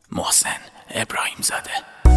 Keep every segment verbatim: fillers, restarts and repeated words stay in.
محسن ابراهیم زاده.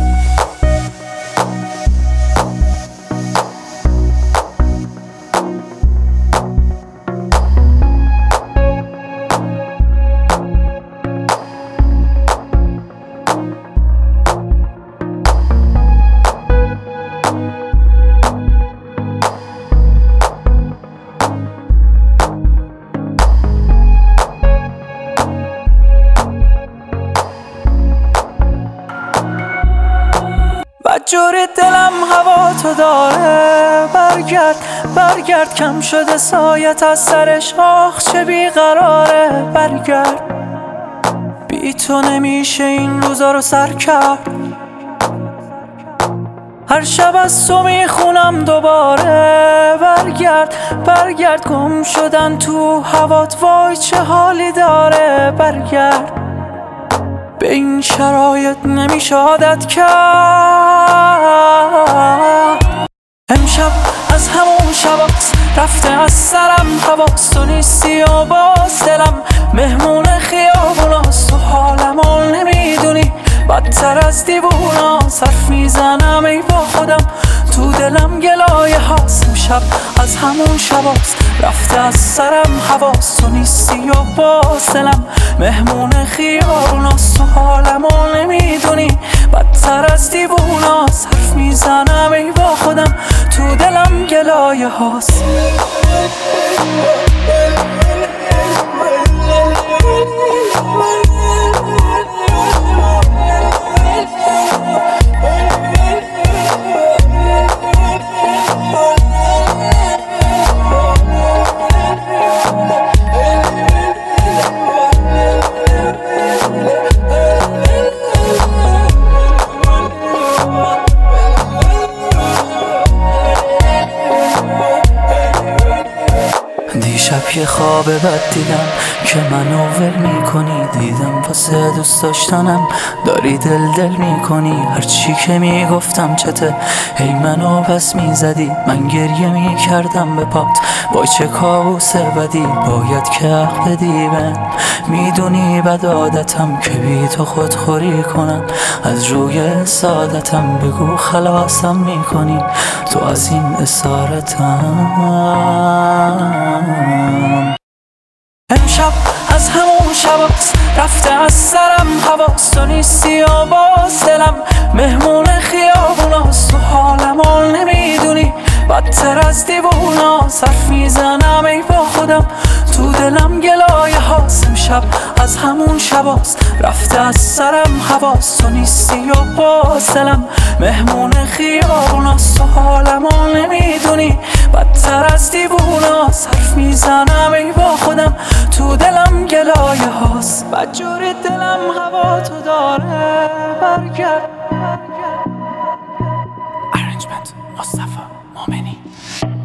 جوری دلم هوا تو داره، برگرد برگرد کم شده سایت از سرش، آخ چه بیقراره. برگرد بی تو نمیشه این روزا رو سر کرد، هر شب از تو میخونم دوباره. برگرد برگرد گم شدن تو هوات، وای چه حالی داره. برگرد به این شرایط نمیشه عادت کرد. امشب از همون شباست رفته از سرم حواس، تو نیستی و باز دلم مهمون خیابوناست. تو حالمو نمیدونی بدتر از دیووناست، حرف میزنم ای با خودم تو دلم گلایه هاست. امشب از همون شباست رفته از سرم حواس، تو نیستی و باز دلم مهمون خیابوناست. تو حالمو نمیدونی بدتر از دیووناست، حرف میزنم ای با خودم تو دلم گلایه هاست. دیشب یه خواب بد دیدم که منو ول میکنی، دیدم واسه دوست داشتنم داری دل دل میکنی. هرچی که میگفتم چته هی منو پس میزدی، من گریه میکردم به پات وای چه کابوس بدی. باید که حق بدی من، میدونی بد عادتم که بی تو خودخوری کنم. از روی سعادتم بگو خلاصم میکنی تو از این اسارتم. امشب از همون شباست رفته از سرم حواس، تو نیستی و باز دلم مهمون خیابوناست. تو حالمو نمیدونی بدتر از دیووناست، حرف میزنم ای با خودم تو دلم گلایه هاست. امشب از همون شباست رفته از سرم حواس، تو نیستی و باز دلم مهمون خیابوناست. تو حالمو نمیدونی بدتر از دیووناست، حرف میزنم ای با خودم تو دلم گلایه هاست. بدجوری دلم هوا تو داره، برگرد. ارنجمنت مصطفی مومنی.